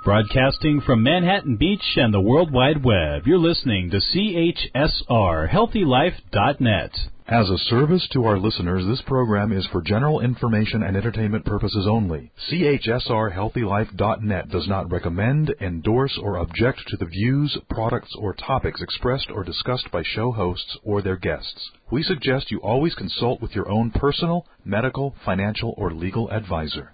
Broadcasting from Manhattan Beach and the World Wide Web, you're listening to CHSR, HealthyLife.net. As a service to our listeners, this program is for general information and entertainment purposes only. CHSR, HealthyLife.net does not recommend, endorse, or object to the views, products, or topics expressed or discussed by show hosts or their guests. We suggest you always consult with your own personal, medical, financial, or legal advisor.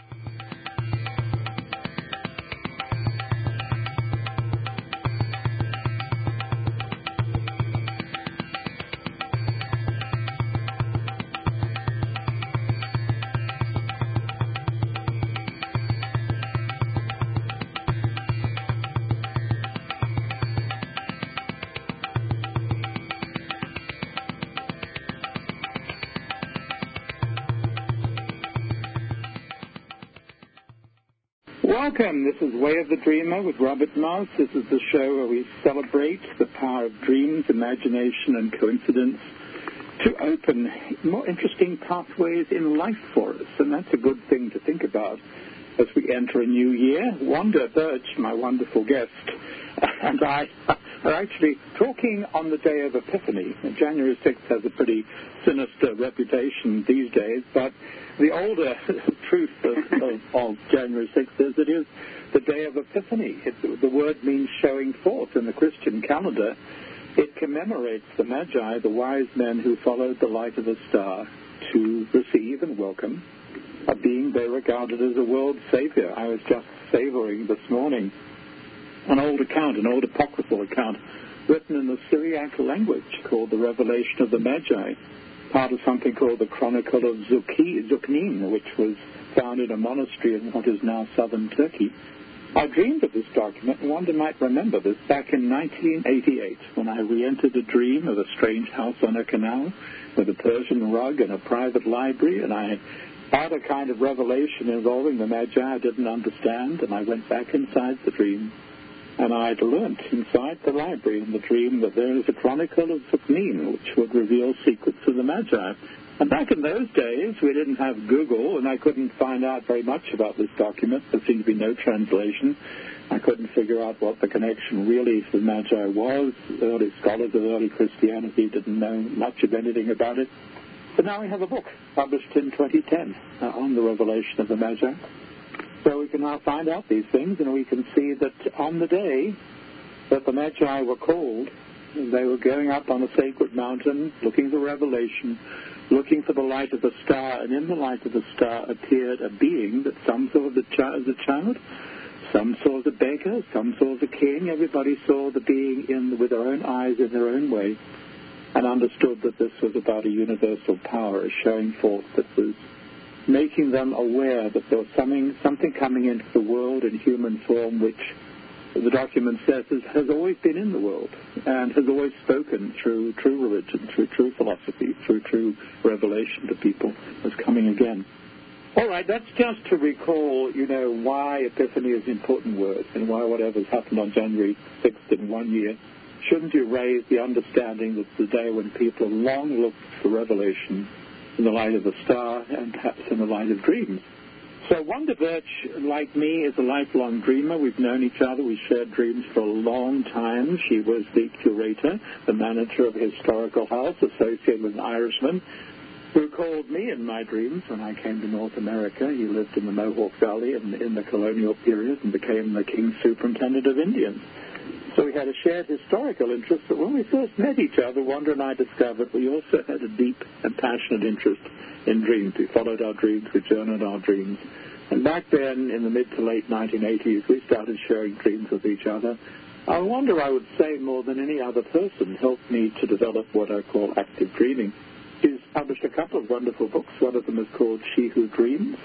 Welcome. This is Way of the Dreamer with Robert Moss. This is the show where we celebrate the power of dreams, imagination, and coincidence to open more interesting pathways in life for us. And that's a good thing to think about as we enter a new year. Wanda Birch, my wonderful guest, and I are actually talking on the day of Epiphany. January 6th has a pretty sinister reputation these days, but the older truth of January 6th is it is the day of Epiphany. The word means showing forth in the Christian calendar. It commemorates the Magi, the wise men who followed the light of the star to receive and welcome a being they regarded as a world savior. I was just savoring this morning an old apocryphal account written in the Syriac language called the Revelation of the Magi, part of something called the Chronicle of Zuknin, which was found in a monastery in what is now southern Turkey. I dreamed of this document, and Wanda might remember this, back in 1988, when I re-entered a dream of a strange house on a canal with a Persian rug and a private library, and I had a kind of revelation involving the Magi I didn't understand, and I went back inside the dream. And I'd learnt inside the library in the dream that there is a Chronicle of Zuknin, which would reveal secrets of the Magi. And back in those days, we didn't have Google, and I couldn't find out very much about this document. There seemed to be no translation. I couldn't figure out what the connection really to the Magi was. Early scholars of early Christianity didn't know much of anything about it. But now we have a book published in 2010 on the revelation of the Magi. So we can now find out these things, and we can see that on the day that the Magi were called, they were going up on a sacred mountain, looking for revelation, looking for the light of the star, and in the light of the star appeared a being that some saw as a child, some saw as a beggar, some saw as a king. Everybody saw the being with their own eyes in their own way, and understood that this was about a universal power, a showing forth that was making them aware that there was something coming into the world in human form which, the document says, has always been in the world and has always spoken through true religion, through true philosophy, through true revelation to people, as coming again. All right, that's just to recall, why Epiphany is an important word and why whatever's happened on January 6th in 1 year shouldn't erase the understanding that the day when people long looked for revelation in the light of the star and perhaps in the light of dreams. So Wanda Birch, like me, is a lifelong dreamer. We've known each other. We shared dreams for a long time. She was the curator, the manager of a historical house associated with an Irishman who called me in my dreams when I came to North America. He lived in the Mohawk Valley in the colonial period and became the King's Superintendent of Indians. So we had a shared historical interest, but when we first met each other, Wanda and I discovered we also had a deep and passionate interest in dreams. We followed our dreams, we journaled our dreams. And back then, in the mid to late 1980s, we started sharing dreams with each other. Wanda, I would say, more than any other person, helped me to develop what I call active dreaming. She's published a couple of wonderful books. One of them is called She Who Dreams.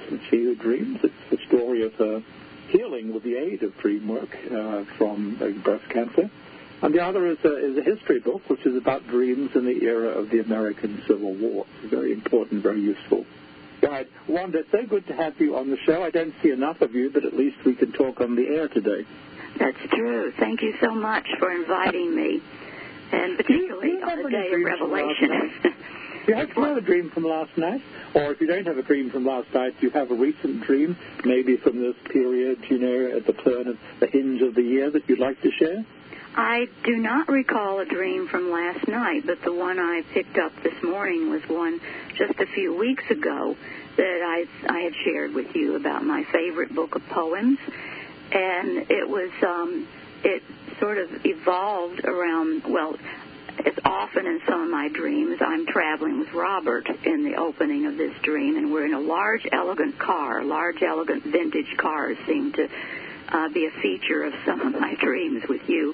It's the story of her healing with the aid of dream work from breast cancer. And the other is a history book, which is about dreams in the era of the American Civil War. Very important, very useful. Right. Wanda, it's so good to have you on the show. I don't see enough of you, but at least we can talk on the air today. That's true. Thank you so much for inviting me, and particularly on the day of Revelation. You have to have a dream from last night, or if you don't have a dream from last night, you have a recent dream, maybe from this period, at the turn of the hinge of the year that you'd like to share? I do not recall a dream from last night, but the one I picked up this morning was one just a few weeks ago that I had shared with you about my favorite book of poems, and it was it sort of evolved around, well, as often in some of my dreams, I'm traveling with Robert in the opening of this dream, and we're in a large, elegant car. Large, elegant vintage cars seem to be a feature of some of my dreams with you.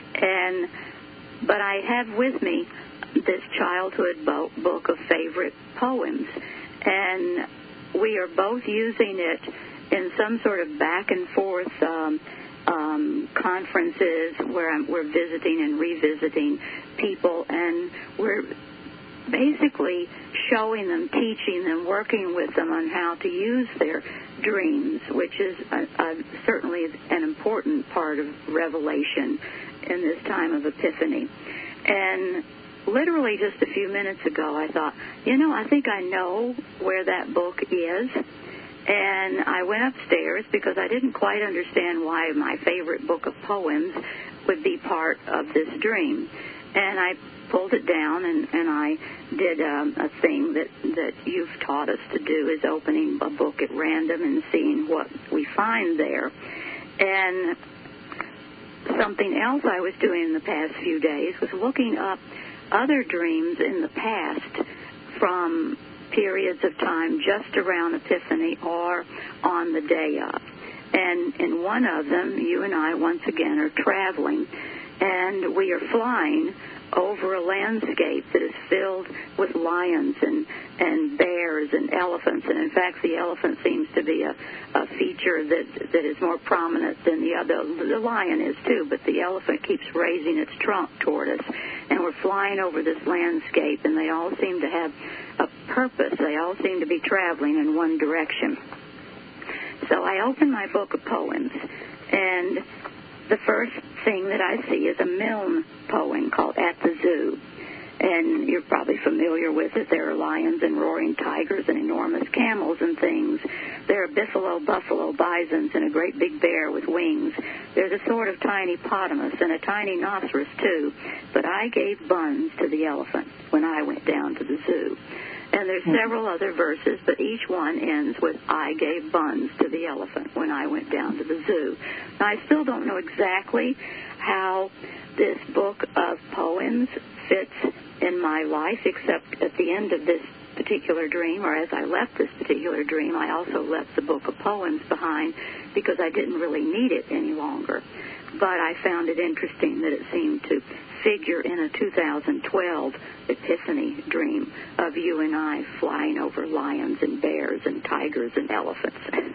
But I have with me this childhood book of favorite poems, and we are both using it in some sort of back and forth conferences where we're visiting and revisiting people, and we're basically showing them, teaching them, working with them on how to use their dreams, which is certainly an important part of revelation in this time of Epiphany. And literally just a few minutes ago, I thought, I think I know where that book is. And I went upstairs because I didn't quite understand why my favorite book of poems would be part of this dream. And I pulled it down, and I did a thing that you've taught us to do, is opening a book at random and seeing what we find there. And something else I was doing in the past few days was looking up other dreams in the past from periods of time just around Epiphany or on the day of. And in one of them, you and I once again are traveling, and we are flying over a landscape that is filled with lions and bears and elephants. And in fact, the elephant seems to be a feature that is more prominent than the other. The lion is too, but the elephant keeps raising its trunk toward us. And we're flying over this landscape, and they all seem to have a purpose. They all seem to be traveling in one direction. So I open my book of poems, and the first thing that I see is a Milne poem called At the Zoo. And you're probably familiar with it. There are lions and roaring tigers and enormous camels and things. There are buffalo, bisons, and a great big bear with wings. There's a sort of tiny hippopotamus and a tiny rhinoceros, too. But I gave buns to the elephant when I went down to the zoo. And there's several other verses, but each one ends with, I gave buns to the elephant when I went down to the zoo. Now, I still don't know exactly how this book of poems fits in my life, except at the end of this particular dream, or as I left this particular dream, I also left the book of poems behind because I didn't really need it any longer. But I found it interesting that it seemed to figure in a 2012 Epiphany dream of you and I flying over lions and bears and tigers and elephants.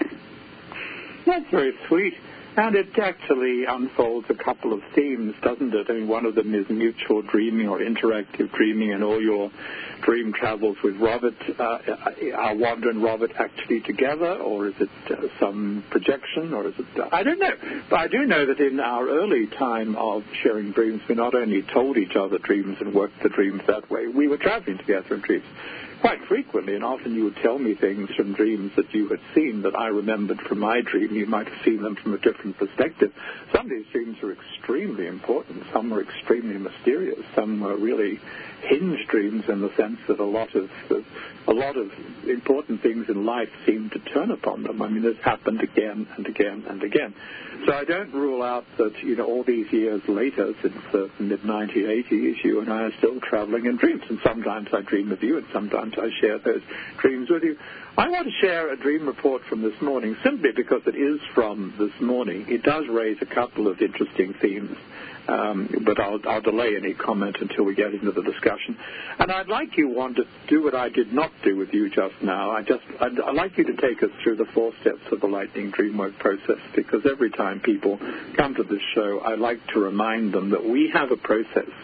That's very sweet. And it actually unfolds a couple of themes, doesn't it? I mean, one of them is mutual dreaming or interactive dreaming, and all your dream travels with Robert. Are Wanda and Robert actually together, or is it some projection, or is it... I don't know. But I do know that in our early time of sharing dreams, we not only told each other dreams and worked the dreams that way, we were traveling together in dreams quite frequently, and often you would tell me things from dreams that you had seen that I remembered from my dream. You might have seen them from a different perspective. Some of these dreams are extremely important. Some were extremely mysterious. Some were really hinge dreams in the sense that a lot of important things in life seem to turn upon them. I mean, this happened again and again and again. So I don't rule out that, all these years later, since the mid-1980s, you and I are still traveling in dreams. And sometimes I dream of you, and sometimes I share those dreams with you. I want to share a dream report from this morning simply because it is from this morning. It does raise a couple of interesting themes. But I'll delay any comment until we get into the discussion. And I'd like you, Wanda, to do what I did not do with you just now. I'd like you to take us through the 4 steps of the Lightning Dreamwork process, because every time people come to this show, I like to remind them that we have a process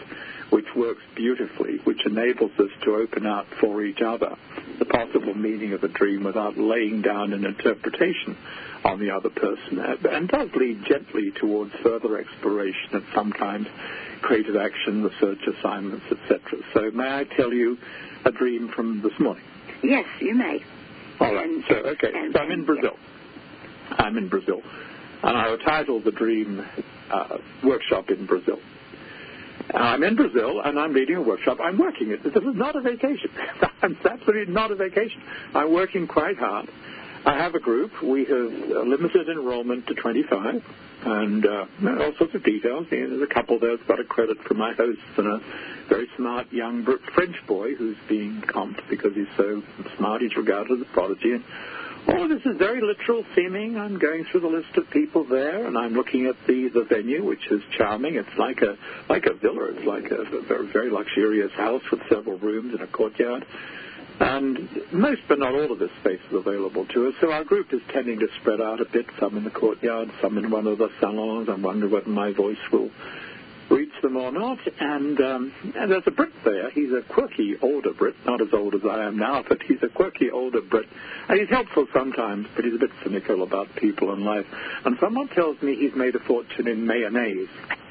which works beautifully, which enables us to open up for each other the possible meaning of a dream without laying down an interpretation on the other person, and does lead gently towards further exploration and sometimes creative action, research assignments, etc. So may I tell you a dream from this morning? Yes, you may. All right. So I'm in Brazil. I'm in Brazil. And I titled the dream Workshop in Brazil. I'm in Brazil, and I'm leading a workshop. I'm working it. This is not a vacation. It's absolutely not a vacation. I'm working quite hard. I have a group. We have limited enrollment to 25, and all sorts of details. There's a couple there that's got a credit from my hosts and a very smart young French boy who's being comped because he's so smart. He's regarded as a prodigy. And all of this is very literal seeming. I'm going through the list of people there, and I'm looking at the venue, which is charming. It's like a villa. It's like a very, very luxurious house with several rooms and a courtyard. And most, but not all of this space is available to us. So our group is tending to spread out a bit, some in the courtyard, some in one of the salons. I wonder whether my voice will reach them or not. And there's a Brit there. He's a quirky older Brit, not as old as I am now, but he's a quirky older Brit. And he's helpful sometimes, but he's a bit cynical about people and life. And someone tells me he's made a fortune in mayonnaise.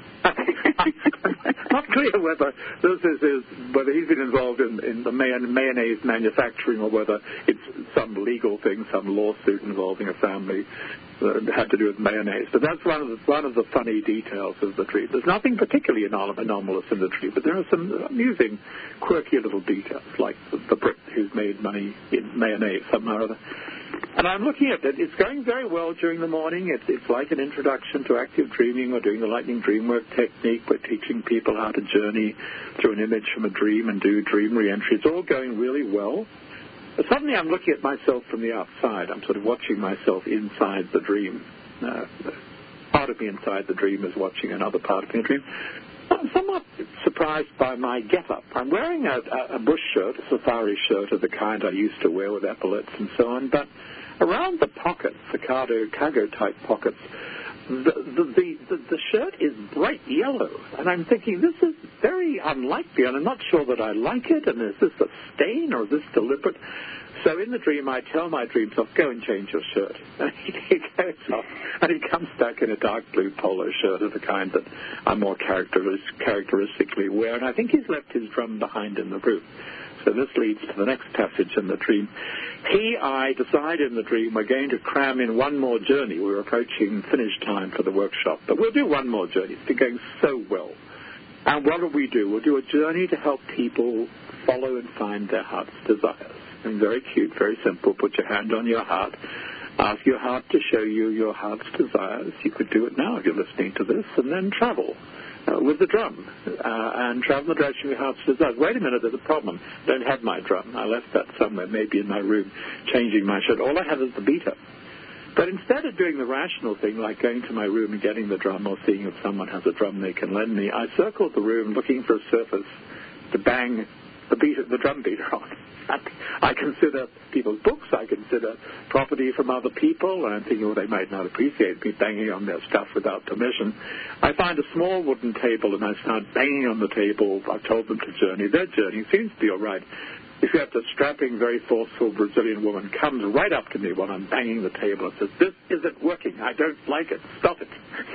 Not clear whether whether he's been involved in the mayonnaise manufacturing or whether it's some legal thing, some lawsuit involving a family that had to do with mayonnaise. But that's one of the funny details of the dream. There's nothing particularly anomalous in the dream, but there are some amusing, quirky little details, like the Brit who's made money in mayonnaise somehow or other. And I'm looking at it. It's going very well during the morning. It's like an introduction to active dreaming. We're doing the lightning dream work technique. We're teaching people how to journey through an image from a dream and do dream re-entry. It's all going really well. But suddenly I'm looking at myself from the outside. I'm sort of watching myself inside the dream. Part of me inside the dream is watching another part of me in the dream. I'm somewhat surprised by my get-up. I'm wearing a bush shirt, a safari shirt of the kind I used to wear with epaulets and so on, but around the pockets, the cargo-type pockets, the shirt is bright yellow. And I'm thinking, this is very unlike me, and I'm not sure that I like it, and is this a stain or is this deliberate? So in the dream, I tell my dream self, go and change your shirt. And he goes off, and he comes back in a dark blue polo shirt of the kind that I more characteristically wear. And I think he's left his drum behind in the room. So this leads to the next passage in the dream. I decide in the dream we're going to cram in one more journey. We're approaching finish time for the workshop. But we'll do one more journey. It's been going so well. And what will we do? We'll do a journey to help people follow and find their heart's desires. And very cute, very simple. Put your hand on your heart. Ask your heart to show you your heart's desires. You could do it now if you're listening to this, and then travel with the drum and travel in the direction of your heart's desires. Wait a minute, there's a problem. Don't have my drum. I left that somewhere, maybe in my room, changing my shirt. All I have is the beater. But instead of doing the rational thing, like going to my room and getting the drum or seeing if someone has a drum they can lend me, I circled the room looking for a surface to bang the drum beater on. I consider people's books, I consider property from other people, and I'm thinking, well, they might not appreciate me banging on their stuff without permission. I find a small wooden table, and I start banging on the table. I've told them to journey. Their journey seems to be all right. If you have the strapping, very forceful Brazilian woman comes right up to me when I'm banging the table and says, this isn't working. I don't like it. Stop it.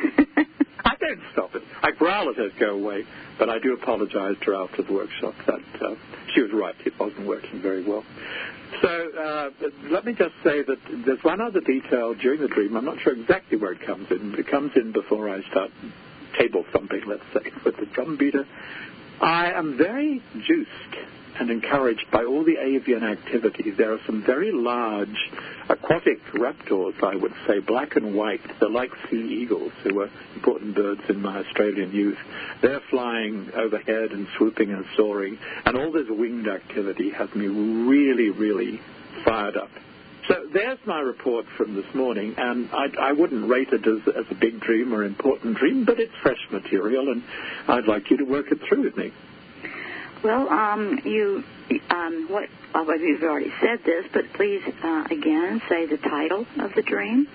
I don't stop it. I growl at her, go away, but I do apologize to her after the workshop that she was right. It wasn't working very well. So let me just say that there's one other detail during the dream. I'm not sure exactly where it comes in. It comes in before I start table thumping, let's say, with the drum beater. I am very juiced and encouraged by all the avian activity. There are some very large aquatic raptors, I would say, black and white. They're like sea eagles, who were important birds in my Australian youth. They're flying overhead and swooping and soaring, and all this winged activity has me really, really fired up. So there's my report from this morning, and I wouldn't rate it as a big dream or important dream, but it's fresh material, and I'd like you to work it through with me. Well, you've already said this, but please, again, say the title of the dream.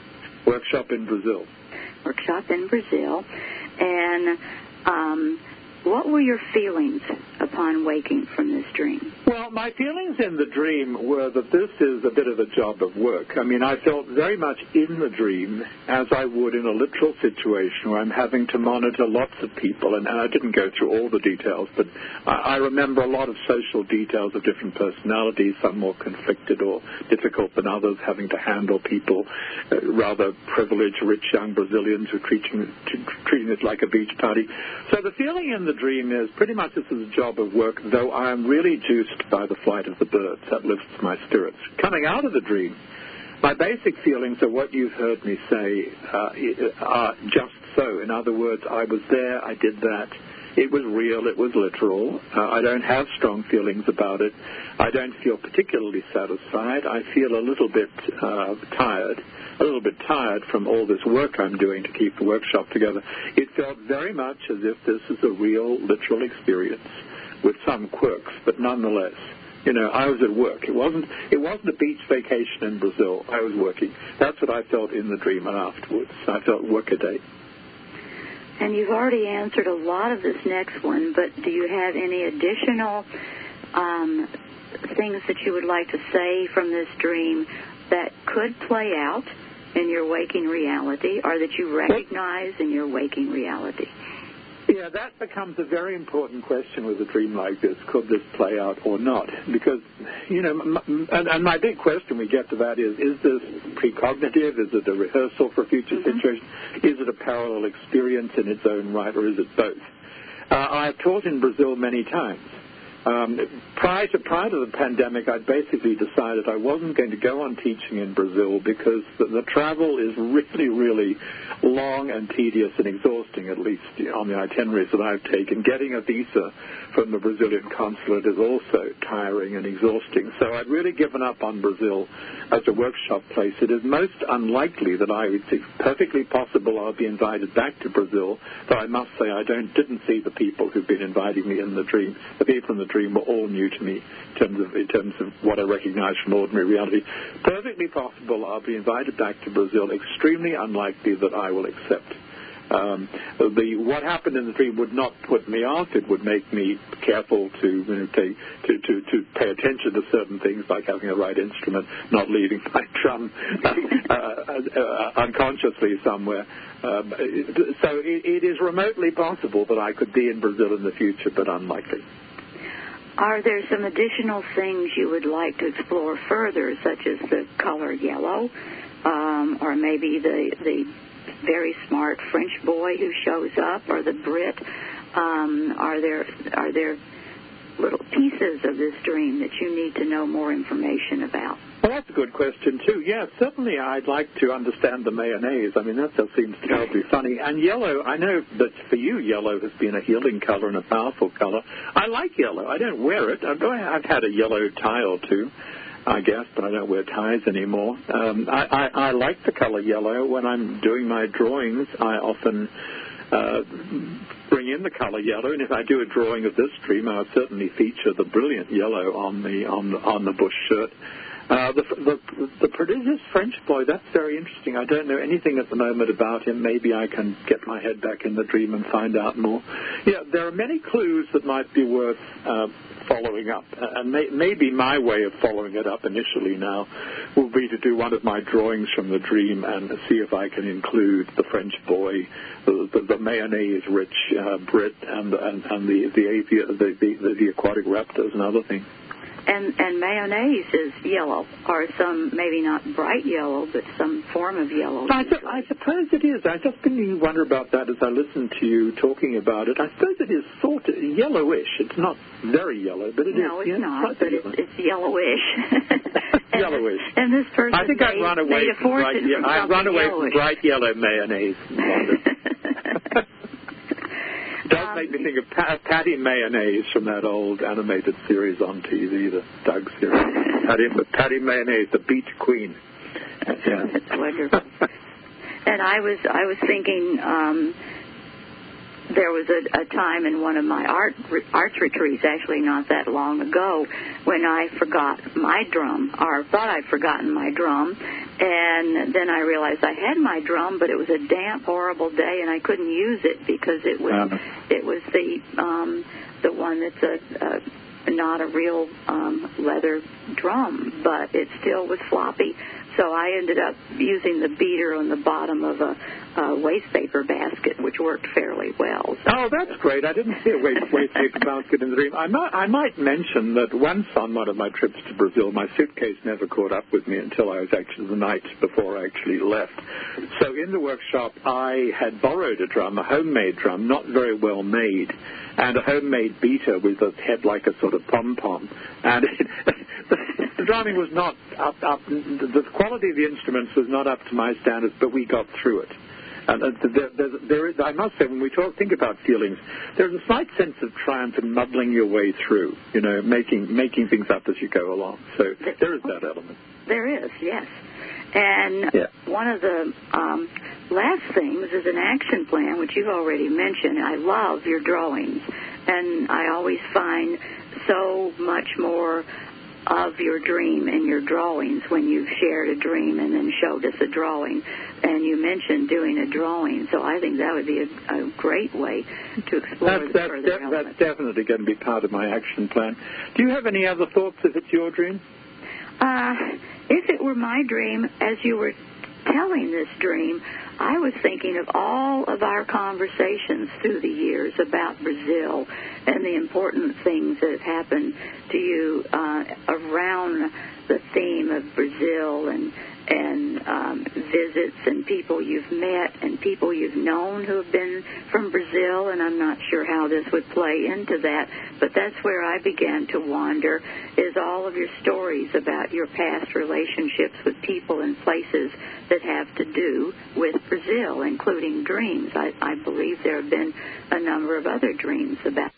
Workshop in Brazil. Workshop in Brazil. And what were your feelings upon waking from this dream? Well, my feelings in the dream were that this is a bit of a job of work. I mean, I felt very much in the dream as I would in a literal situation where I'm having to monitor lots of people, and I didn't go through all the details, but I remember a lot of social details of different personalities, some more conflicted or difficult than others, having to handle people, rather privileged, rich young Brazilians who are treating it like a beach party. So the feeling in the dream is pretty much this is a job of work, though I am really juiced by the flight of the birds. That lifts my spirits. Coming out of the dream, my basic feelings are what you've heard me say are just so. In other words, I was there, I did that. It was real, it was literal. I don't have strong feelings about it. I don't feel particularly satisfied. I feel a little bit tired from all this work I'm doing to keep the workshop together. It felt very much as if this is a real, literal experience with some quirks, but nonetheless, you know, I was at work. It wasn't a beach vacation in Brazil. I was working. That's what I felt in the dream and afterwards. I felt workaday. And you've already answered a lot of this next one, but do you have any additional things that you would like to say from this dream that could play out in your waking reality, or that you recognize in your waking reality? Yeah, that becomes a very important question with a dream like this. Could this play out or not? Because, you know, and my big question we get to that is this precognitive? Is it a rehearsal for a future situation? Is it a parallel experience in its own right, or is it both? I've taught in Brazil many times. Prior to the pandemic, I'd basically decided I wasn't going to go on teaching in Brazil because the travel is really, really long and tedious and exhausting, at least on the itineraries that I've taken. Getting a visa from the Brazilian consulate is also tiring and exhausting. So I'd really given up on Brazil as a workshop place. It is most unlikely that it's perfectly possible I'll be invited back to Brazil, though I must say I didn't see the people who've been inviting me in the dream. The people in the dream were all new to me in terms of what I recognize from ordinary reality. Perfectly possible I'll be invited back to Brazil. Extremely unlikely that I will accept. What happened in the dream would not put me off. It would make me careful to pay attention to certain things, like having the right instrument, not leaving my drum unconsciously somewhere. So it is remotely possible that I could be in Brazil in the future, but unlikely. Are there some additional things you would like to explore further, such as the color yellow, or maybe the very smart French boy who shows up, or the Brit? Are there little pieces of this dream that you need to know more information about? Well, that's a good question, too. Yeah, certainly I'd like to understand the mayonnaise. I mean, that just seems terribly funny. And yellow, I know that for you, yellow has been a healing color and a powerful color. I like yellow. I don't wear it. I've had a yellow tie or two, I guess, but I don't wear ties anymore. I like the color yellow. When I'm doing my drawings, I often bring in the color yellow, and if I do a drawing of this dream, I'll certainly feature the brilliant yellow on the bush shirt. The prodigious French boy, that's very interesting. I don't know anything at the moment about him. Maybe I can get my head back in the dream and find out more. Yeah, there are many clues that might be worth following up, and maybe my way of following it up initially now will be to do one of my drawings from the dream and see if I can include the French boy, the mayonnaise-rich Brit, and the aquatic raptors and other things. And mayonnaise is yellow, or some, maybe not bright yellow, but some form of yellow. I suppose it is. I just didn't wonder about that as I listened to you talking about it. I suppose it is sort of yellowish. It's not very yellow, but it is. No, it's not, but it's yellowish. Yellowish. And this person I think I'd run away from bright yellow mayonnaise. Does make me think of Patty Mayonnaise from that old animated series on TV, the Doug series. Patty Mayonnaise, the beach queen. Yeah. That's wonderful. And I was thinking there was a time in one of my arts retreats, actually not that long ago, when I forgot my drum, or thought I'd forgotten my drum, and then I realized I had my drum, but it was a damp, horrible day, and I couldn't use it because it was the one that's not a real leather drum, but it still was floppy. So I ended up using the beater on the bottom of a waste paper basket, which worked fairly well. So. Oh, that's great. I didn't see a waste paper basket in the dream. I might mention that once on one of my trips to Brazil, my suitcase never caught up with me until I was actually the night before I actually left. So in the workshop, I had borrowed a drum, a homemade drum, not very well made, and a homemade beater with a head like a sort of pom-pom. And the drumming was not up. The quality of the instruments was not up to my standards, but we got through it. And there is, I must say, when we think about feelings, there's a slight sense of triumph in muddling your way through, making things up as you go along. So there is that element. There is, yes. And one of the last things is an action plan, which you've already mentioned. I love your drawings, and I always find so much more of your dream in your drawings when you've shared a dream and then showed us a drawing. And you mentioned doing a drawing, so I think that would be a great way to explore the further elements. That's definitely going to be part of my action plan. Do you have any other thoughts if it's your dream? If it were my dream, as you were telling this dream, I was thinking of all of our conversations through the years about Brazil and the important things that have happened to you around the theme of Brazil and visits and people you've met and people you've known who have been from Brazil, and I'm not sure how this would play into that, but that's where I began to wander, is all of your stories about your past relationships with people and places that have to do with Brazil, including dreams. I believe there have been a number of other dreams about.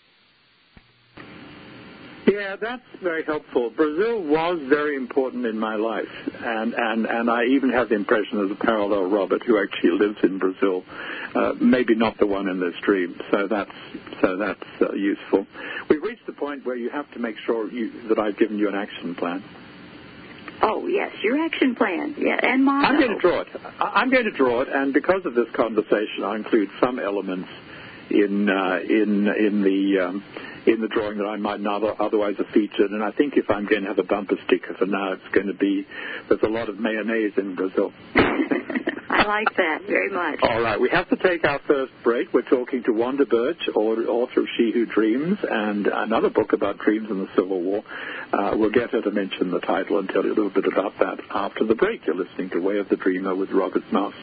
Yeah, that's very helpful. Brazil was very important in my life, and I even have the impression there's a parallel Robert who actually lives in Brazil, maybe not the one in this dream. So that's useful. We've reached the point where you have to make sure that I've given you an action plan. Oh yes, your action plan, yeah, and motto. I'm going to draw it, and because of this conversation, I'll include some elements in the drawing that I might not otherwise have featured. And I think if I'm going to have a bumper sticker for now, it's going to be, there's a lot of mayonnaise in Brazil. I like that very much. All right, we have to take our first break. We're talking to Wanda Birch, author of She Who Dreams, and another book about dreams in the Civil War. We'll get her to mention the title and tell you a little bit about that after the break. You're listening to Way of the Dreamer with Robert Moss.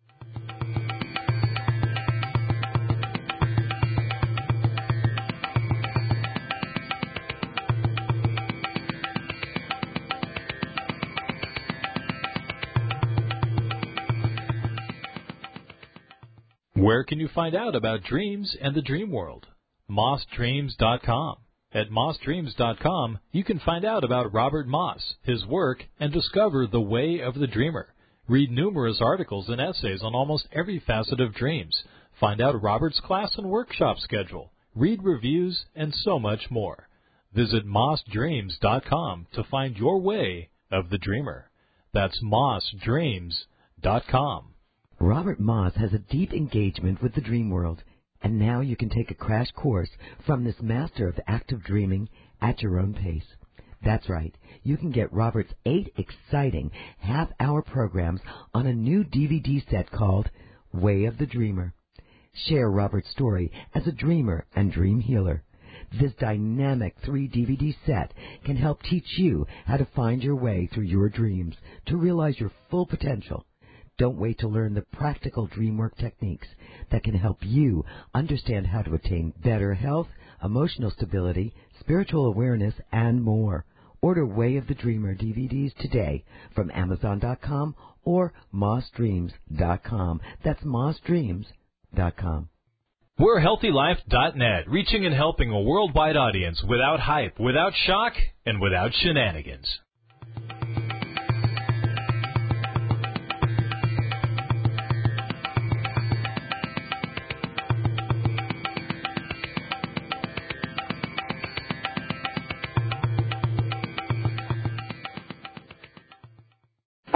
Where can you find out about dreams and the dream world? MossDreams.com. At MossDreams.com, you can find out about Robert Moss, his work, and discover the way of the dreamer. Read numerous articles and essays on almost every facet of dreams. Find out Robert's class and workshop schedule. Read reviews, and so much more. Visit MossDreams.com to find your way of the dreamer. That's MossDreams.com. Robert Moss has a deep engagement with the dream world, and now you can take a crash course from this master of active dreaming at your own pace. That's right, you can get Robert's 8 exciting half-hour programs on a new DVD set called Way of the Dreamer. Share Robert's story as a dreamer and dream healer. This dynamic 3-DVD set can help teach you how to find your way through your dreams to realize your full potential. Don't wait to learn the practical dream work techniques that can help you understand how to attain better health, emotional stability, spiritual awareness, and more. Order Way of the Dreamer DVDs today from Amazon.com or MossDreams.com. That's MossDreams.com. We're HealthyLife.net, reaching and helping a worldwide audience without hype, without shock, and without shenanigans.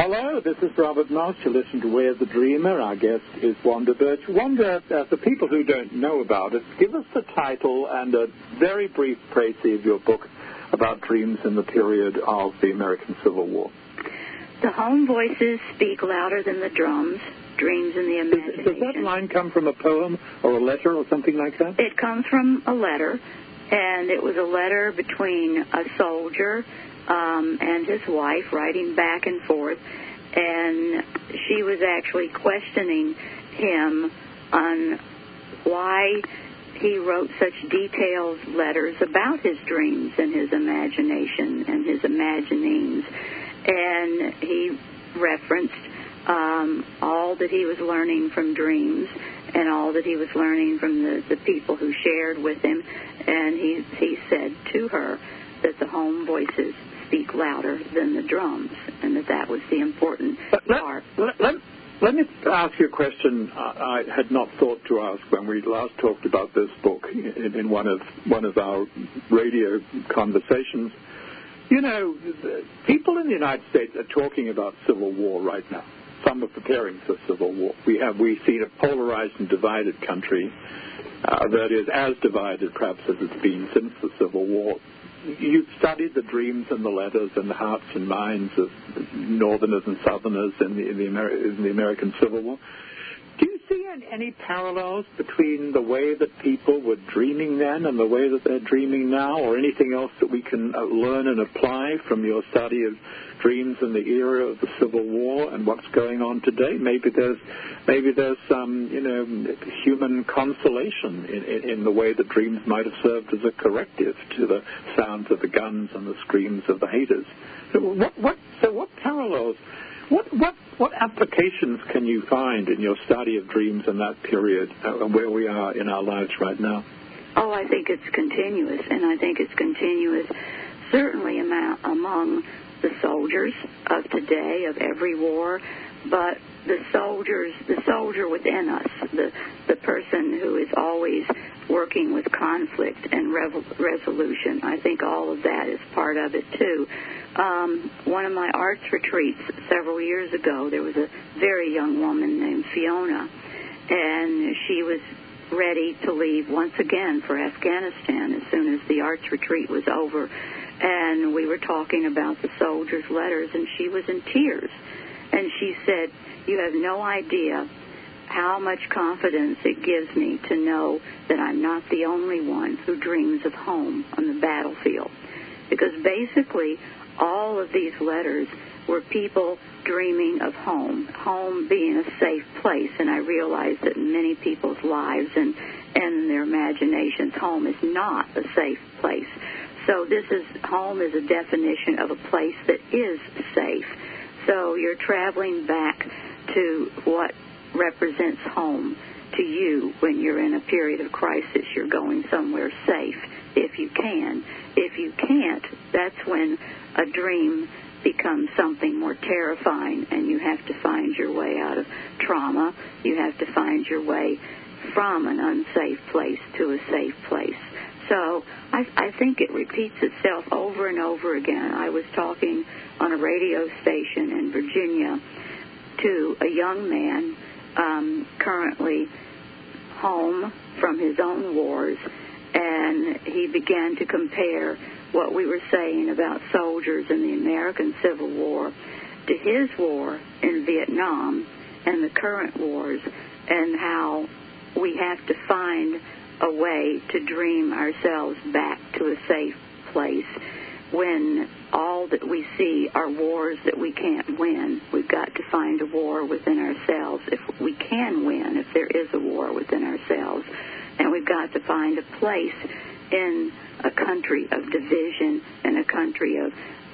Hello, this is Robert Moss. You listen to Way of the Dreamer. Our guest is Wanda Birch. Wanda, for people who don't know about it, give us the title and a very brief précis of your book about dreams in the period of the American Civil War. The home voices speak louder than the drums. Dreams in the imagination. Does that line come from a poem or a letter or something like that? It comes from a letter, and it was a letter between a soldier and his wife, writing back and forth, and she was actually questioning him on why he wrote such detailed letters about his dreams and his imagination and his imaginings, and he referenced all that he was learning from dreams and all that he was learning from the people who shared with him, and he said to her that the home voices speak louder than the drums, and that was the important part. Let me ask you a question I had not thought to ask when we last talked about this book in one of our radio conversations. You know, people in the United States are talking about civil war right now. Some are preparing for civil war. We see a polarized and divided country that is as divided, perhaps, as it's been since the Civil War. You've studied the dreams and the letters and the hearts and minds of Northerners and Southerners in the American Civil War. Do you see any parallels between the way that people were dreaming then and the way that they're dreaming now, or anything else that we can learn and apply from your study of dreams in the era of the Civil War and what's going on today? Maybe there's some, human consolation in the way that dreams might have served as a corrective to the sounds of the guns and the screams of the haters. So what parallels? What applications can you find in your study of dreams in that period and where we are in our lives right now? Oh, I think it's continuous, and I think it's continuous certainly among the soldiers of today, of every war, but the soldier within us, the person who is always working with conflict and resolution. I think all of that is part of it, too. One of my arts retreats several years ago, there was a very young woman named Fiona, and she was ready to leave once again for Afghanistan as soon as the arts retreat was over. And we were talking about the soldiers' letters, and she was in tears. And she said, "You have no idea how much confidence it gives me to know that I'm not the only one who dreams of home on the battlefield." Because basically, all of these letters were people dreaming of home being a safe place. And I realized that in many people's lives and their imaginations, home is not a safe place. So home is a definition of a place that is safe. So you're traveling back to what represents home to you when you're in a period of crisis. You're going somewhere safe, if you can. If you can't, that's when a dream becomes something more terrifying, and you have to find your way out of trauma. You have to find your way from an unsafe place to a safe place. So I think it repeats itself over and over again. I was talking on a radio station in Virginia to a young man currently home from his own wars, and he began to compare what we were saying about soldiers in the American Civil War to his war in Vietnam and the current wars, and how we have to find a way to dream ourselves back to a safe place when all that we see are wars that we can't win. We've got to find a war within ourselves if we can win, if there is a war within ourselves. And we've got to find a place in a country of division and a country of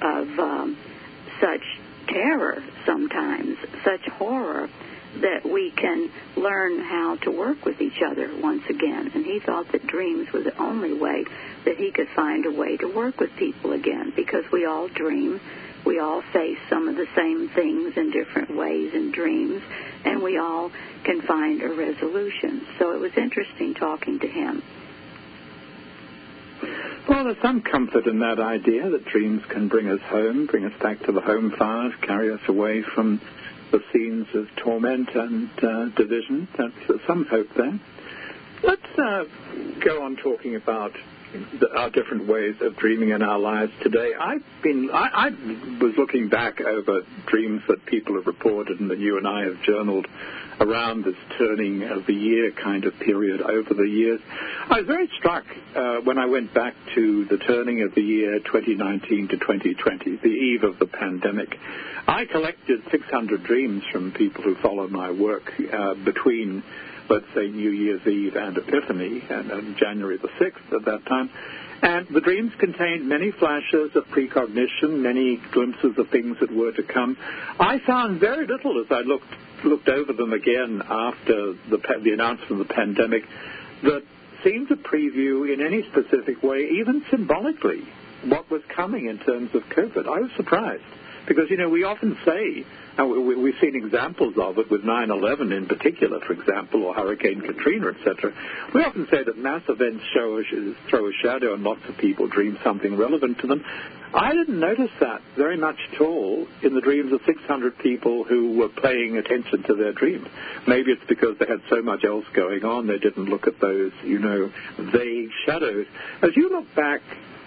such terror sometimes, such horror, that we can learn how to work with each other once again. And he thought that dreams were the only way that he could find a way to work with people again, because we all dream. We all face some of the same things in different ways in dreams, and we all can find a resolution. So it was interesting talking to him. Well, Well, there's some comfort in that idea that dreams can bring us home, bring us back to the home fires, carry us away from the scenes of torment and division. That's some hope there. Let's go on talking about our different ways of dreaming in our lives today. I was looking back over dreams that people have reported and that you and I have journaled around this turning of the year kind of period over the years. I was very struck when I went back to the turning of the year 2019 to 2020, the eve of the pandemic. I collected 600 dreams from people who follow my work between, let's say, New Year's Eve and Epiphany, and January the 6th at that time. And the dreams contained many flashes of precognition, many glimpses of things that were to come. I found very little as I looked over them again after the announcement of the pandemic that seemed to preview in any specific way, even symbolically, what was coming in terms of COVID. I was surprised. Because, we often say, and we've seen examples of it with 9/11 in particular, for example, or Hurricane Katrina, etc. We often say that mass events throw a shadow on lots of people, dream something relevant to them. I didn't notice that very much at all in the dreams of 600 people who were paying attention to their dreams. Maybe it's because they had so much else going on, they didn't look at those, vague shadows. As you look back,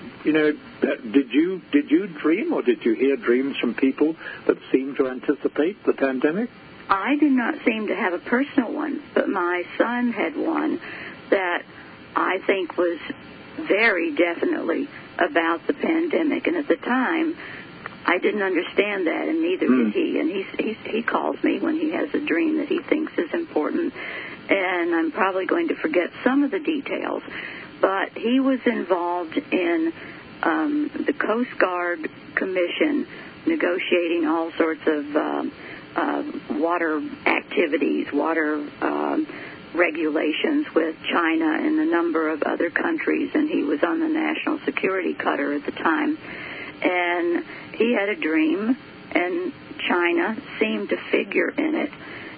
did you dream or did you hear dreams from people that seemed to anticipate the pandemic? I did not seem to have a personal one, but my son had one that I think was very definitely about the pandemic. And at the time, I didn't understand that, and neither did he. And he calls me when he has a dream that he thinks is important, and I'm probably going to forget some of the details. But he was involved in the Coast Guard Commission negotiating all sorts of water activities, water regulations with China and a number of other countries, and he was on the National Security Cutter at the time. And he had a dream, and China seemed to figure in it,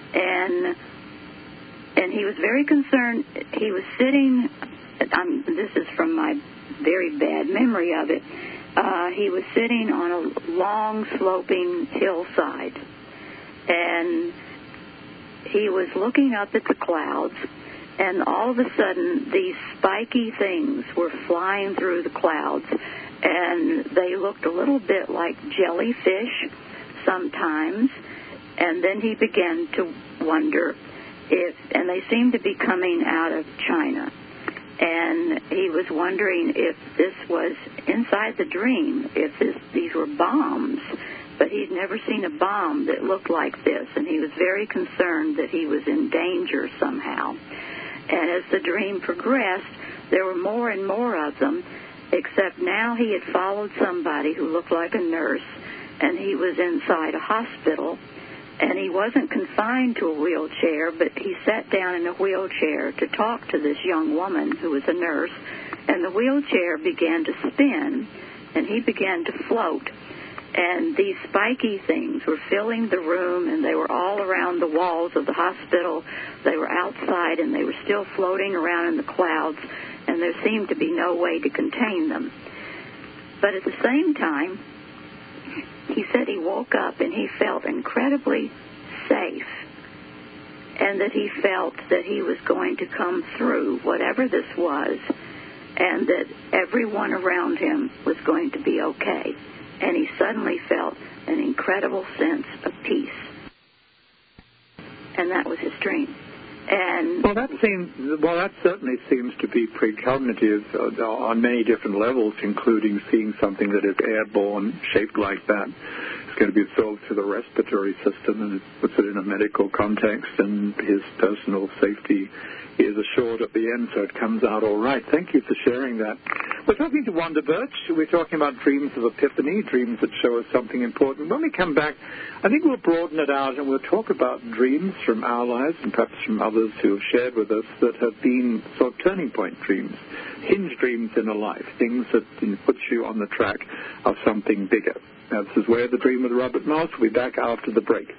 and he was very concerned. He was sitting... this is from my very bad memory of it. He was sitting on a long, sloping hillside, and he was looking up at the clouds, and all of a sudden, these spiky things were flying through the clouds, and they looked a little bit like jellyfish sometimes, and then he began to wonder and they seemed to be coming out of China. And he was wondering if this was inside the dream, if these were bombs. But he'd never seen a bomb that looked like this, and he was very concerned that he was in danger somehow. And as the dream progressed, there were more and more of them, except now he had followed somebody who looked like a nurse, and he was inside a hospital. And he wasn't confined to a wheelchair, but he sat down in a wheelchair to talk to this young woman who was a nurse. And the wheelchair began to spin, and he began to float. And these spiky things were filling the room, and they were all around the walls of the hospital. They were outside, and they were still floating around in the clouds, and there seemed to be no way to contain them. But at the same time, he said he woke up and he felt incredibly safe, and that he felt that he was going to come through whatever this was, and that everyone around him was going to be okay. And he suddenly felt an incredible sense of peace. And that was his dream. And that certainly seems to be precognitive on many different levels, including seeing something that is airborne, shaped like that. It's going to be absorbed through the respiratory system, and it puts it in a medical context, and his personal safety is assured at the end, so it comes out all right. Thank you for sharing that. We're talking to Wanda Birch. We're talking about dreams of epiphany, dreams that show us something important. When we come back, I think we'll broaden it out and we'll talk about dreams from our lives and perhaps from others who have shared with us that have been sort of turning point dreams, hinge dreams in a life, things that put you on the track of something bigger. Now, this is Where the Dream with Robert Moss. We'll be back after the break.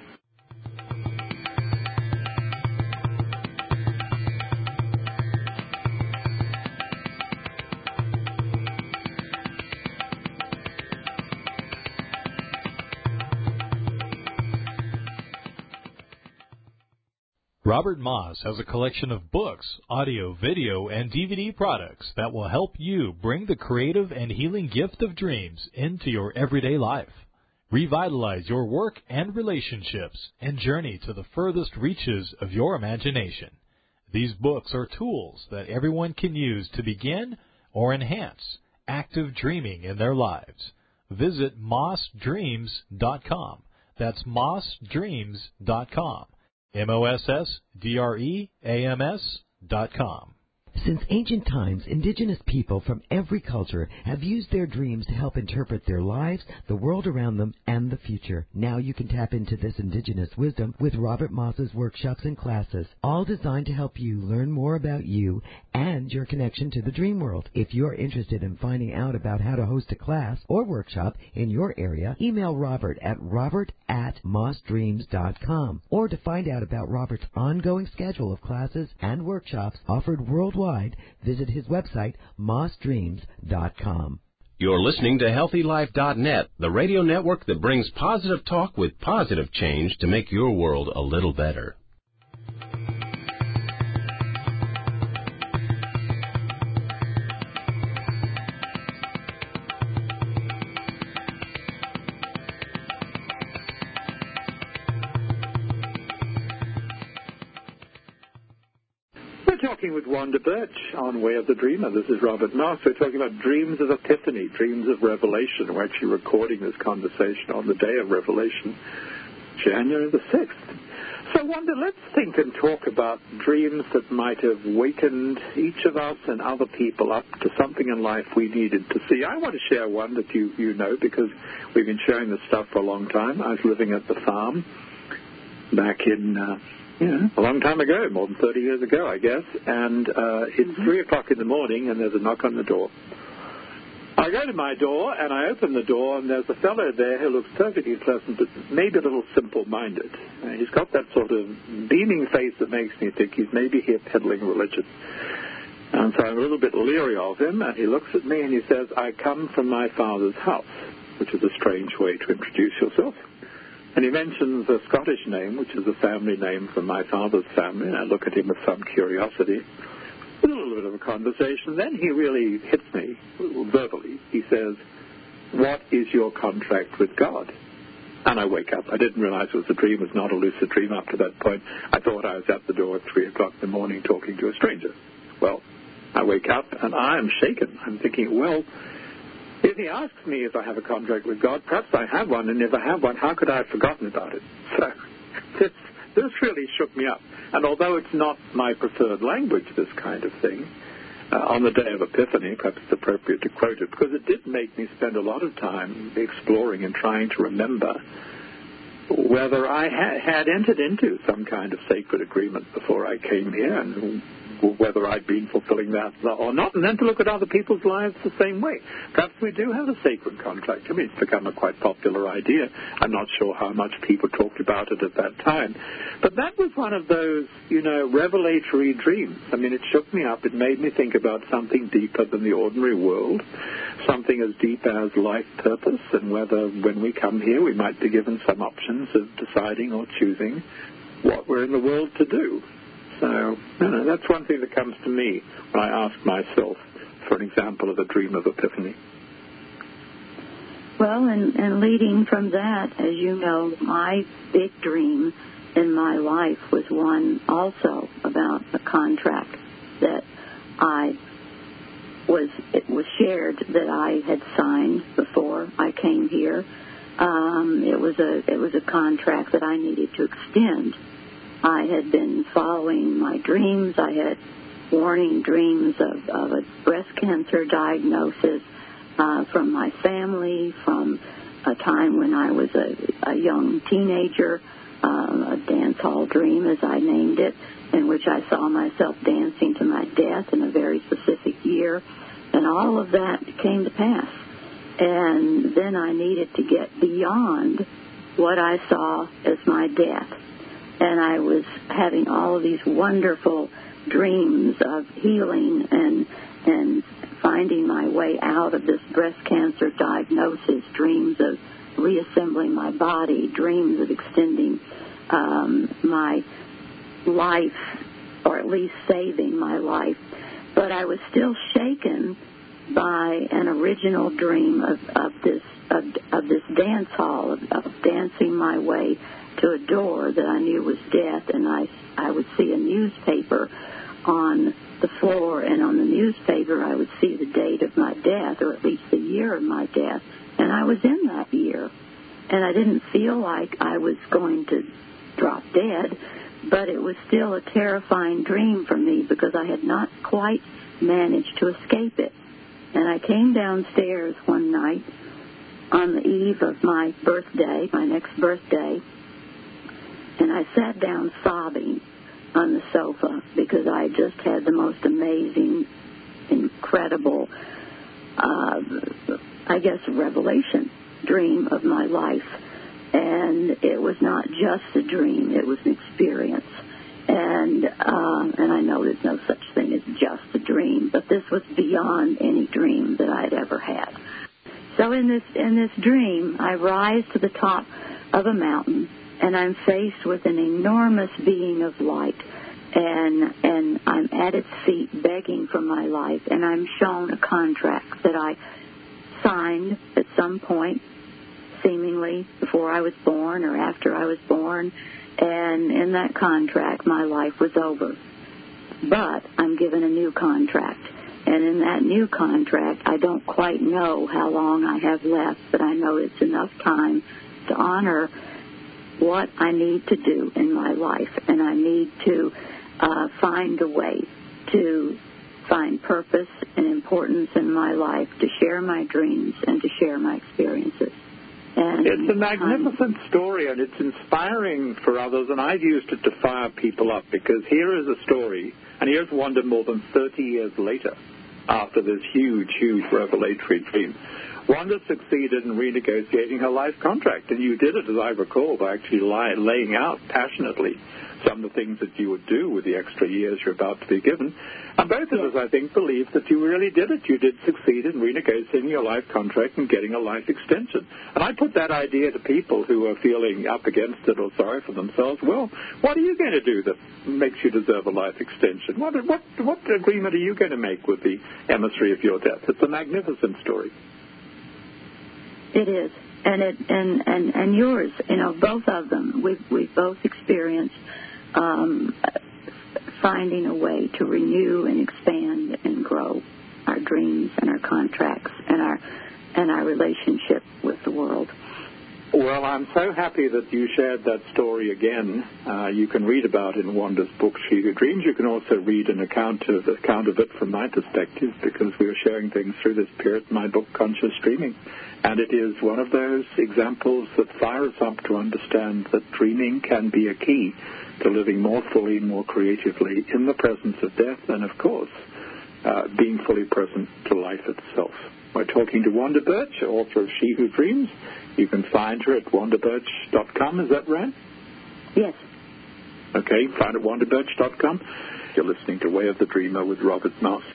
Robert Moss has a collection of books, audio, video, and DVD products that will help you bring the creative and healing gift of dreams into your everyday life. Revitalize your work and relationships and journey to the furthest reaches of your imagination. These books are tools that everyone can use to begin or enhance active dreaming in their lives. Visit mossdreams.com. That's mossdreams.com. mossdreams.com. Since ancient times, indigenous people from every culture have used their dreams to help interpret their lives, the world around them, and the future. Now you can tap into this indigenous wisdom with Robert Moss's workshops and classes, all designed to help you learn more about you and your connection to the dream world. If you're interested in finding out about how to host a class or workshop in your area, email Robert at robert@mossdreams.com. Or to find out about Robert's ongoing schedule of classes and workshops offered worldwide, visit his website, mossdreams.com. You're listening to HealthyLife.net, the radio network that brings positive talk with positive change to make your world a little better. Talking with Wanda Birch on Way of the Dreamer. This is Robert Moss. We're talking about dreams of epiphany, dreams of revelation. We're actually recording this conversation on the day of revelation, January the 6th. So, Wanda, let's think and talk about dreams that might have wakened each of us and other people up to something in life we needed to see. I want to share one that you know, because we've been sharing this stuff for a long time. I was living at the farm back in... a long time ago, more than 30 years ago, I guess, and it's 3 o'clock in the morning, and there's a knock on the door. I go to my door, and I open the door, and there's a fellow there who looks perfectly pleasant, but maybe a little simple-minded. He's got that sort of beaming face that makes me think he's maybe here peddling religion. And so I'm a little bit leery of him, and he looks at me, and he says, "I come from my father's house," which is a strange way to introduce yourself. And he mentions a Scottish name, which is a family name from my father's family, and I look at him with some curiosity. A little bit of a conversation. Then he really hits me verbally. He says, "What is your contract with God?" And I wake up. I didn't realize it was a dream. It was not a lucid dream up to that point. I thought I was at the door at 3 o'clock in the morning talking to a stranger. Well, I wake up, and I am shaken. I'm thinking, well, if he asks me if I have a contract with God, perhaps I have one, and if I have one, how could I have forgotten about it? So this really shook me up. And although it's not my preferred language, this kind of thing, on the day of Epiphany, perhaps it's appropriate to quote it, because it did make me spend a lot of time exploring and trying to remember whether I had entered into some kind of sacred agreement before I came here, and whether I'd been fulfilling that or not, and then to look at other people's lives the same way. Perhaps we do have a sacred contract. I mean, it's become a quite popular idea. I'm not sure how much people talked about it at that time. But that was one of those, revelatory dreams. I mean, it shook me up. It made me think about something deeper than the ordinary world, something as deep as life purpose, and whether when we come here we might be given some options of deciding or choosing what we're in the world to do. So, that's one thing that comes to me when I ask myself for an example of a dream of epiphany. Well, and leading from that, as you know, my big dream in my life was one also about a contract that it was shared that I had signed before I came here. It was a contract that I needed to extend. I had been following my dreams. I had warning dreams of a breast cancer diagnosis from my family, from a time when I was a young teenager, a dance hall dream, as I named it, in which I saw myself dancing to my death in a very specific year. And all of that came to pass. And then I needed to get beyond what I saw as my death. And I was having all of these wonderful dreams of healing and finding my way out of this breast cancer diagnosis, dreams of reassembling my body, dreams of extending my life, or at least saving my life. But I was still shaken by an original dream of this dance hall, of dancing my way to a door that I knew was death, and I would see a newspaper on the floor, and on the newspaper I would see the date of my death, or at least the year of my death, and I was in that year. And I didn't feel like I was going to drop dead, but it was still a terrifying dream for me because I had not quite managed to escape it. And I came downstairs one night on the eve of my birthday, my next birthday, and I sat down sobbing on the sofa because I just had the most amazing, incredible, revelation dream of my life. And it was not just a dream, it was an experience. And I know there's no such thing as just a dream, but this was beyond any dream that I'd ever had. So in this dream, I rise to the top of a mountain, and I'm faced with an enormous being of light, and I'm at its feet begging for my life, and I'm shown a contract that I signed at some point, seemingly before I was born or after I was born, and in that contract my life was over. But I'm given a new contract, and in that new contract I don't quite know how long I have left, but I know it's enough time to honor what I need to do in my life, and I need to find a way to find purpose and importance in my life, to share my dreams and to share my experiences. And it's a magnificent story, and it's inspiring for others, and I've used it to fire people up, because here is a story, and here's Wanda more than 30 years later, after this huge, huge revelatory dream. Wanda succeeded in renegotiating her life contract, and you did it, as I recall, by actually laying out passionately some of the things that you would do with the extra years you're about to be given. And both of us, I think, believe that you really did it. You did succeed in renegotiating your life contract and getting a life extension. And I put that idea to people who are feeling up against it or sorry for themselves. Well, what are you going to do that makes you deserve a life extension? What agreement are you going to make with the emissary of your death? It's a magnificent story. It is, and yours, both of them. We've both experienced finding a way to renew and expand and grow our dreams and our contracts and our relationship with the world. Well, I'm so happy that you shared that story again. You can read about it in Wanda's book, She Who Dreams. You can also read an account of it from my perspective, because we were sharing things through this period in my book, Conscious Dreaming. And it is one of those examples that fire us up to understand that dreaming can be a key to living more fully, more creatively in the presence of death, and, of course, being fully present to life itself. We're talking to Wanda Birch, author of She Who Dreams. You can find her at wandabirch.com. Is that right? Yes. Okay, find it at wandabirch.com. You're listening to Way of the Dreamer with Robert Moss.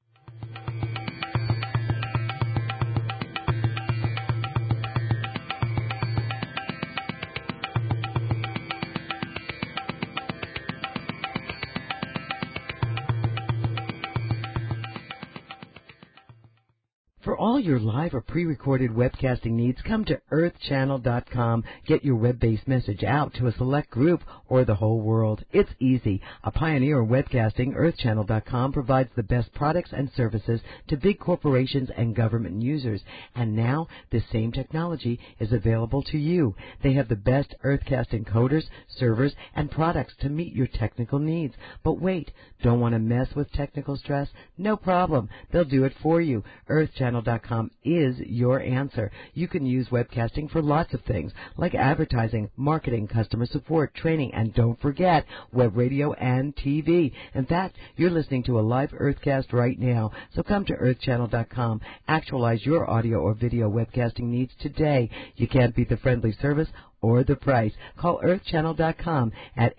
For all your live or pre-recorded webcasting needs, come to earthchannel.com. Get your web-based message out to a select group or the whole world. It's easy. A pioneer in webcasting, earthchannel.com provides the best products and services to big corporations and government users. And now, this same technology is available to you. They have the best earthcast encoders, servers, and products to meet your technical needs. But wait, don't want to mess with technical stress? No problem. They'll do it for you. earthchannel.com is your answer. You can use webcasting for lots of things, like advertising, marketing, customer support, training, and don't forget, web radio and TV. In fact, you're listening to a live Earthcast right now, so come to earthchannel.com. Actualize your audio or video webcasting needs today. You can't beat the friendly service or the price. Call earthchannel.com at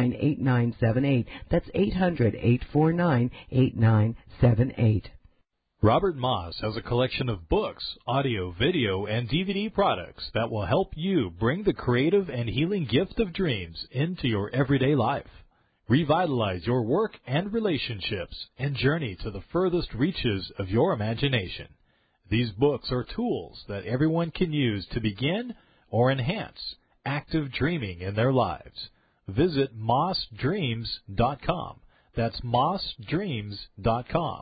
800-849-8978. That's 800-849-8978. Robert Moss has a collection of books, audio, video, and DVD products that will help you bring the creative and healing gift of dreams into your everyday life. Revitalize your work and relationships and journey to the furthest reaches of your imagination. These books are tools that everyone can use to begin or enhance active dreaming in their lives. Visit mossdreams.com. That's mossdreams.com.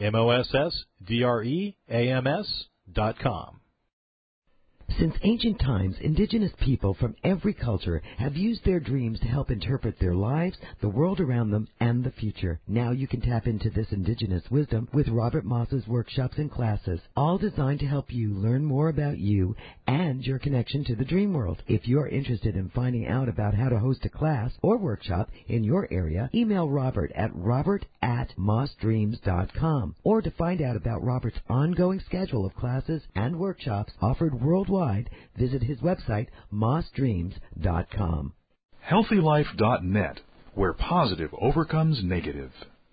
mossdreams.com. Since ancient times, indigenous people from every culture have used their dreams to help interpret their lives, the world around them, and the future. Now you can tap into this indigenous wisdom with Robert Moss's workshops and classes, all designed to help you learn more about you and your connection to the dream world. If you're interested in finding out about how to host a class or workshop in your area, email Robert at robert@mossdreams.com. Or to find out about Robert's ongoing schedule of classes and workshops offered worldwide, visit his website, mossdreams.com. HealthyLife.net, where positive overcomes negative.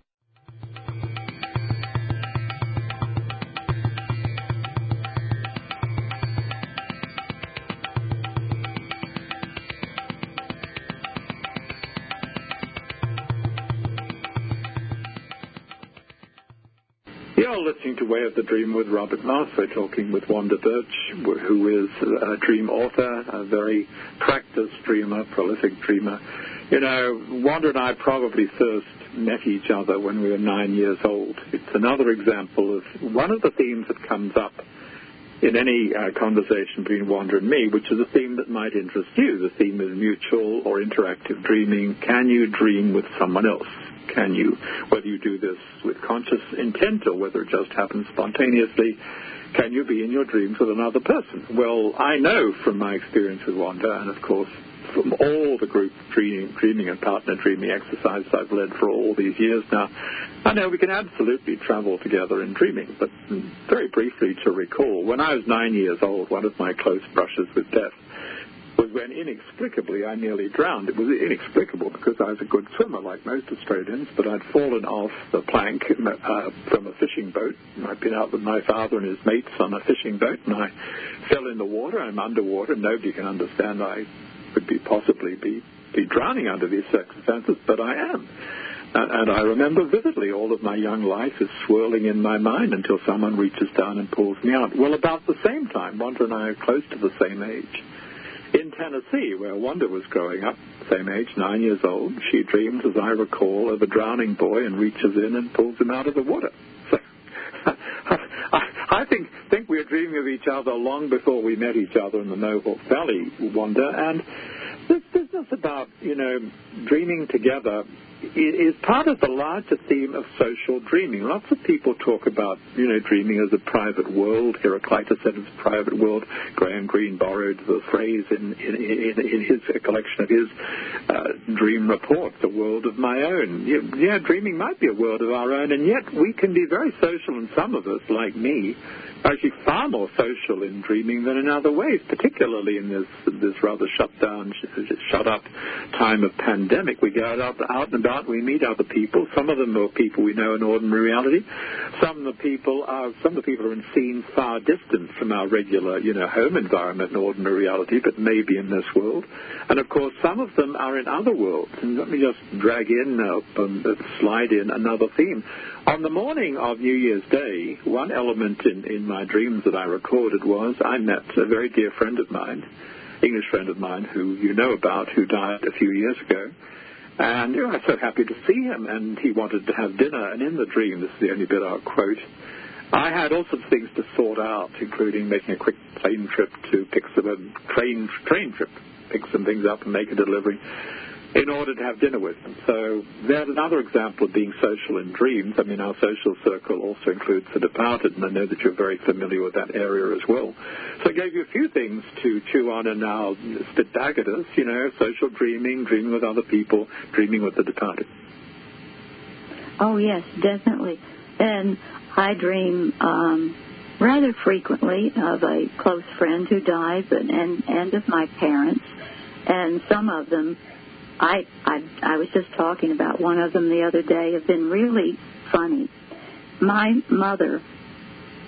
You're listening to Way of the Dreamer with Robert Moss. We're talking with Wanda Birch, who is a dream author, a very practiced dreamer, prolific dreamer. You know, Wanda and I probably first met each other when we were 9 years old. It's another example of one of the themes that comes up in any conversation between Wanda and me, which is a theme that might interest you. The theme is mutual or interactive dreaming. Can you dream with someone else? Can you, whether you do this with conscious intent or whether it just happens spontaneously, can you be in your dreams with another person? Well, I know from my experience with Wanda, and of course from all the group dreaming and partner dreaming exercises I've led for all these years now, I know we can absolutely travel together in dreaming. But very briefly to recall, when I was 9 years old, one of my close brushes with death was when inexplicably I nearly drowned. It was inexplicable because I was a good swimmer like most Australians, but I'd fallen off the plank from a fishing boat. I'd been out with my father and his mates on a fishing boat, and I fell in the water. I'm underwater, and nobody can understand I could possibly be drowning under these circumstances, but I am. And I remember vividly all of my young life is swirling in my mind until someone reaches down and pulls me out. Well, about the same time, Wanda and I are close to the same age. In Tennessee, where Wanda was growing up, same age, 9 years old, she dreams, as I recall, of a drowning boy and reaches in and pulls him out of the water. So I think we were dreaming of each other long before we met each other in the Mohawk Valley, Wanda. And this business about, dreaming together is part of the larger theme of social dreaming. Lots of people talk about, dreaming as a private world. Heraclitus said it's a private world. Graham Greene borrowed the phrase in his collection of his dream reports, a world of my own. Yeah, dreaming might be a world of our own, and yet we can be very social, and some of us, like me, are actually far more social in dreaming than in other ways, particularly in this rather shut up time of pandemic. We go out and about, we meet other people. Some of them are people we know in ordinary reality. Some of the people are in scenes far distant from our regular, home environment in ordinary reality, but maybe in this world. And of course, some of them are in other worlds. And let me just slide in another theme. On the morning of New Year's Day, one element in my dreams that I recorded was I met a very dear friend of mine, English friend of mine, who you know about, who died a few years ago. And I was so happy to see him, and he wanted to have dinner. And in the dream, this is the only bit I'll quote, I had all sorts of things to sort out, including making a quick plane trip to pick some train trip, pick some things up and make a delivery, in order to have dinner with them. So there's another example of being social in dreams. I mean, our social circle also includes the departed, and I know that you're very familiar with that area as well. So I gave you a few things to chew on and now spit back at us, social dreaming, dreaming with other people, dreaming with the departed. Oh, yes, definitely. And I dream rather frequently of a close friend who died, and of my parents, and some of them I was just talking about one of them the other day, have been really funny. My mother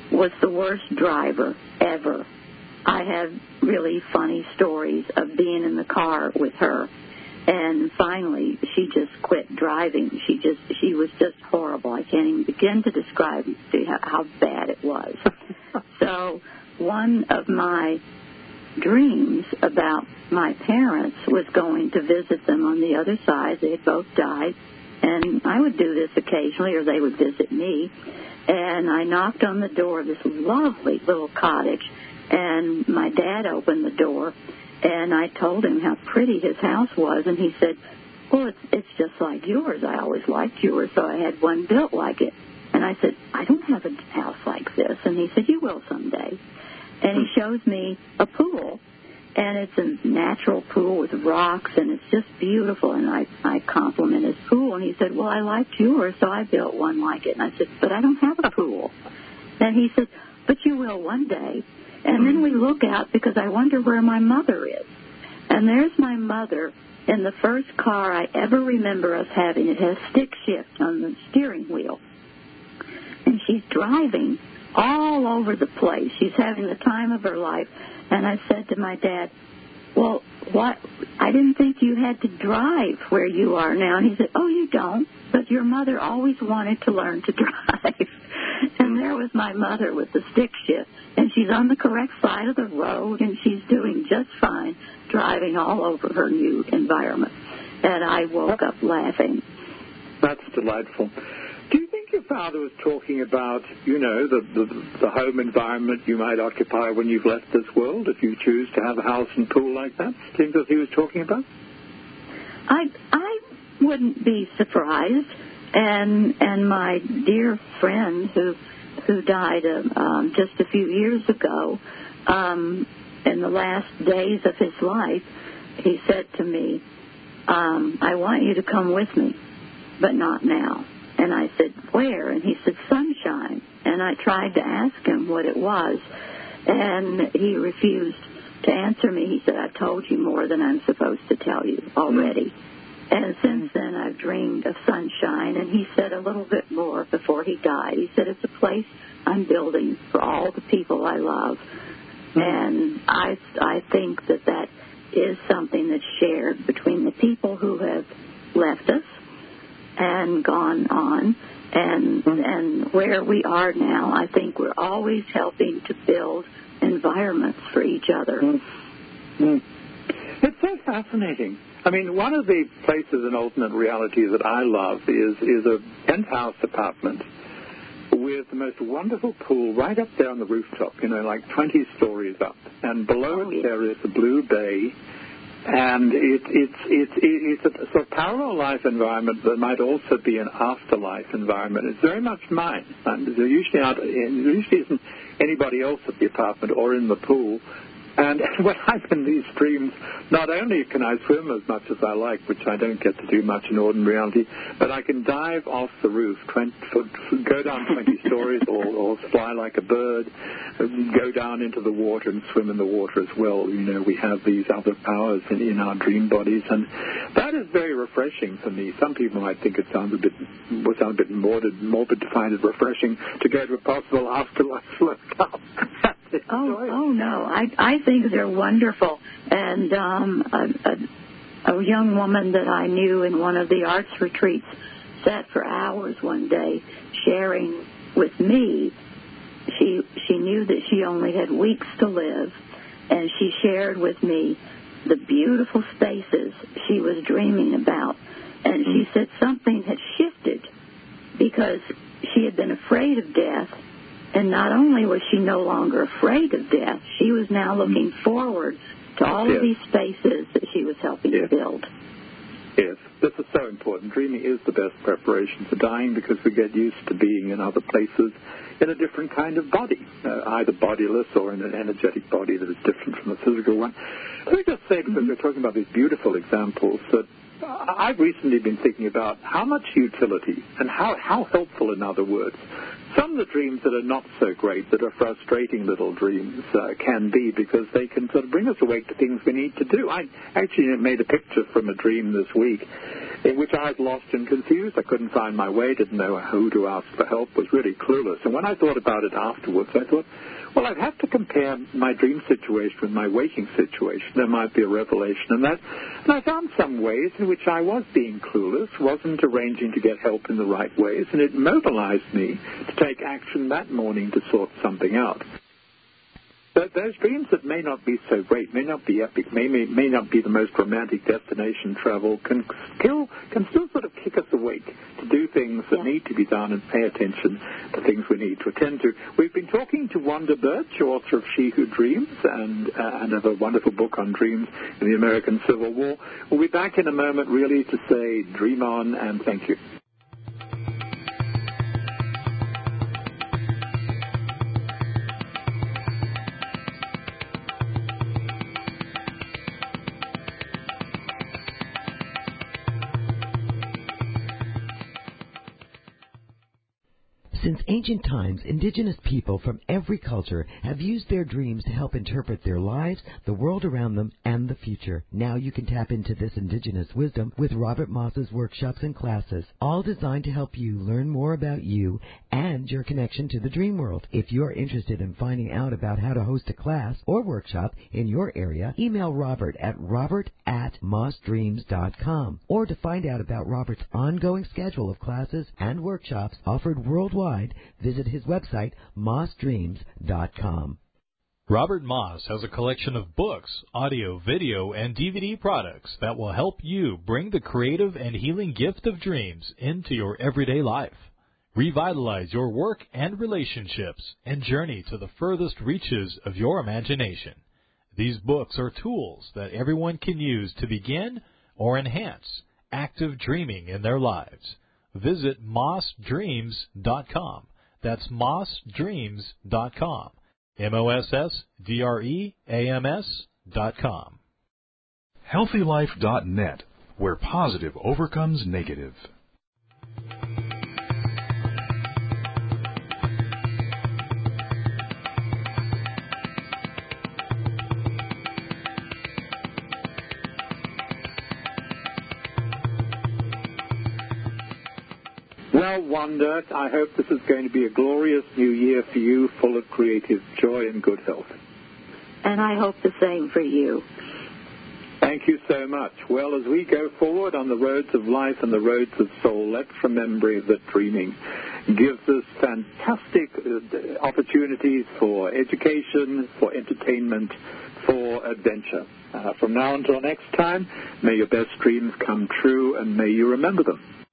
was the worst driver ever. I have really funny stories of being in the car with her. And finally, she just quit driving. She was just horrible. I can't even begin to describe to you how bad it was. So one of my dreams about my parents was going to visit them on the other side. They had both died. And I would do this occasionally, or they would visit me. And I knocked on the door of this lovely little cottage. And my dad opened the door. And I told him how pretty his house was, and he said, well, it's just like yours. I always liked yours, so I had one built like it. And I said, I don't have a house like this. And he said, you will someday. And he shows me a pool, and it's a natural pool with rocks, and it's just beautiful. And I compliment his pool, and he said, well, I liked yours, so I built one like it. And I said, but I don't have a pool. And he said, but you will one day. And then we look out because I wonder where my mother is. And there's my mother in the first car I ever remember us having. It has stick shift on the steering wheel. And she's driving all over the place. She's having the time of her life. And I said to my dad, well, what? I didn't think you had to drive where you are now. And he said, oh, you don't, but your mother always wanted to learn to drive. And there was my mother with the stick shift. And she's on the correct side of the road, and she's doing just fine driving all over her new environment. And I woke up laughing. That's delightful. Do you think your father was talking about, the home environment you might occupy when you've left this world, if you choose to have a house and pool like that? Do you think that's what he was talking about? I wouldn't be surprised. And my dear friend who died just a few years ago, in the last days of his life, he said to me, I want you to come with me, but not now. And I said, where? And he said, Sunshine. And I tried to ask him what it was, and he refused to answer me. He said, I've told you more than I'm supposed to tell you already. And since then, I've dreamed of Sunshine. And he said a little bit more before he died. He said, it's a place I'm building for all the people I love. And I think that is something that's shared between the people who have left us and gone on and where we are now. I think we're always helping to build environments for each other. It's so fascinating. I mean, one of the places in alternate reality that I love is a penthouse apartment with the most wonderful pool right up there on the rooftop, like 20 stories up. And below it there is a blue bay, and it's a sort of parallel life environment that might also be an afterlife environment. It's very much mine. There usually isn't anybody else at the apartment or in the pool. And when I'm in these dreams, not only can I swim as much as I like, which I don't get to do much in ordinary reality, but I can dive off the roof, go down 20 stories, or fly like a bird, go down into the water and swim in the water as well. We have these other powers in our dream bodies, and that is very refreshing for me. Some people might think it sounds a bit morbid to find it refreshing to go to a possible afterlife locale. Oh no! I think they're wonderful. And a young woman that I knew in one of the arts retreats sat for hours one day sharing with me. She knew that she only had weeks to live, and she shared with me the beautiful spaces she was dreaming about. And she said something had shifted because she had been afraid of death. And not only was she no longer afraid of death, she was now looking forward to all of these spaces that she was helping to build. Yes, this is so important. Dreaming is the best preparation for dying because we get used to being in other places in a different kind of body, either bodiless or in an energetic body that is different from the physical one. Let me just say, because we're talking about these beautiful examples, that I've recently been thinking about how much utility and how helpful, in other words, Some of the dreams that are not so great, that are frustrating little dreams, can be, because they can sort of bring us awake to things we need to do. I actually made a picture from a dream this week in which I was lost and confused. I couldn't find my way, didn't know who to ask for help, was really clueless. And when I thought about it afterwards, I thought, well, I'd have to compare my dream situation with my waking situation. There might be a revelation in that. And I found some ways in which I was being clueless, wasn't arranging to get help in the right ways, and it mobilized me to take action that morning to sort something out. But those dreams that may not be so great, may not be epic, may not be the most romantic destination travel, can still sort of kick us awake to do things that need to be done and pay attention to things we need to attend to. We've been talking to Wanda Birch, author of She Who Dreams, and of a wonderful book on dreams in the American Civil War. We'll be back in a moment really to say dream on and thank you. Since ancient times, indigenous people from every culture have used their dreams to help interpret their lives, the world around them, and the future. Now you can tap into this indigenous wisdom with Robert Moss's workshops and classes, all designed to help you learn more about you and your connection to the dream world. If you're interested in finding out about how to host a class or workshop in your area, email Robert at robert@mossdreams.com. Or to find out about Robert's ongoing schedule of classes and workshops offered worldwide, visit his website, mossdreams.com. Robert Moss has a collection of books, audio, video, and DVD products that will help you bring the creative and healing gift of dreams into your everyday life. Revitalize your work and relationships and journey to the furthest reaches of your imagination. These books are tools that everyone can use to begin or enhance active dreaming in their lives. Visit mossdreams.com. That's mossdreams.com. mossdreams.com. HealthyLife.net, where positive overcomes negative. Well, Wanda, I hope this is going to be a glorious new year for you, full of creative joy and good health. And I hope the same for you. Thank you so much. Well, as we go forward on the roads of life and the roads of soul, let's remember that dreaming gives us fantastic opportunities for education, for entertainment, for adventure. From now until next time, may your best dreams come true and may you remember them.